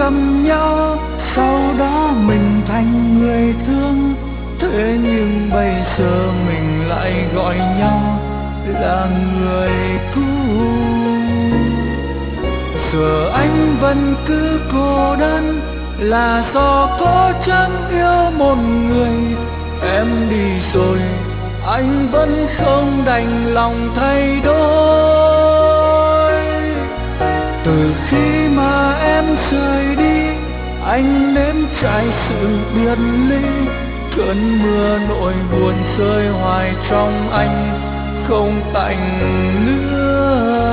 lầm nhau, sau đó mình thành người thương. Thế nhưng bây giờ mình lại gọi nhau là người cũ. Giờ anh vẫn cứ cô đơn, là do có chẳng yêu một người. Em đi rồi anh vẫn không đành lòng thay đổi. Từ khi mà em rời đi, anh nếm trải sự biệt ly. Cơn mưa nỗi buồn rơi hoài trong anh, không tạnh nữa.